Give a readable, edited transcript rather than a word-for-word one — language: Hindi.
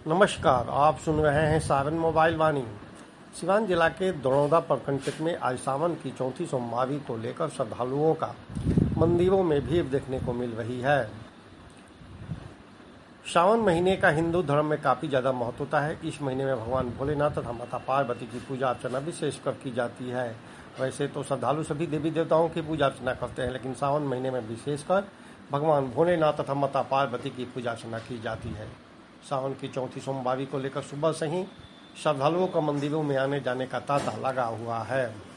नमस्कार, आप सुन रहे हैं सावन मोबाइल वाणी। सिवान जिला के दड़ौदा प्रखंड क्षेत्र में आज सावन की चौथी सोमवारी को लेकर श्रद्धालुओं का मंदिरों में भीड़ देखने को मिल रही है। सावन महीने का हिंदू धर्म में काफी ज्यादा महत्व होता है। इस महीने में भगवान भोलेनाथ तथा माता पार्वती की पूजा अर्चना विशेषकर की जाती है। वैसे तो श्रद्धालु सभी देवी देवताओं की पूजा अर्चना करते हैं, लेकिन सावन महीने में विशेषकर भगवान भोलेनाथ तथा माता पार्वती की पूजा अर्चना की जाती है। सावन की चौथी सोमवारी को लेकर सुबह से ही श्रद्धालुओं का मंदिरों में आने जाने का तांता लगा हुआ है।